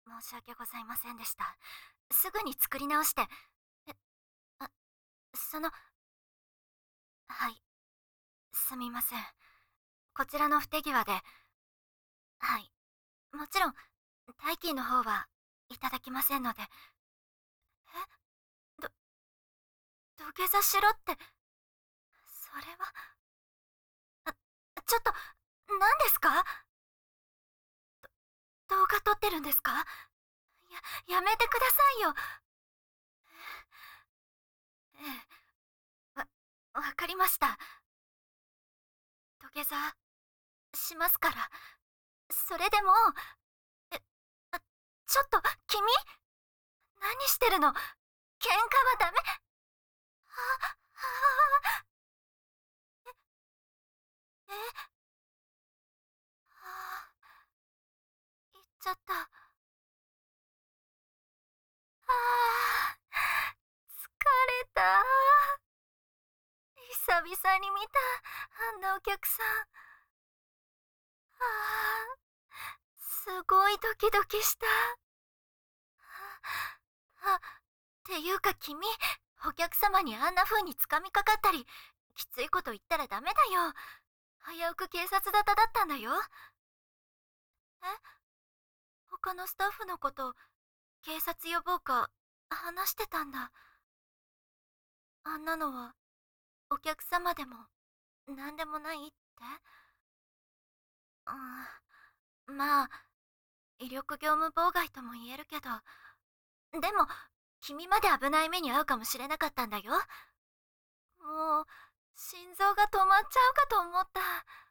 申し訳ございませんでした。すぐに作り直して。え、あ、その、はい、すみません。こちらの不手際で、はい、もちろん、代金の方はいただきませんので。ど、土下座しろって、それは、ちょっと、何ですか？動画撮ってるんですか？やめてくださいよ。ええ、わかりました。土下座しますから。それでも、え、ちょっと、君何してるの？喧嘩はダメ。はえ、言っちゃった。疲れた。久々に見た、あんなお客さん。すごいドキドキした。っていうか君、お客様にあんな風に掴みかかったり、きついこと言ったらダメだよ。危うく警察沙汰だったんだよ。他のスタッフのこと、警察呼ぼうか、話してたんだ。あんなのは、お客様でも、なんでもないって。まあ、威力業務妨害とも言えるけど、でも、君まで危ない目に遭うかもしれなかったんだよ。もう、心臓が止まっちゃうかと思った。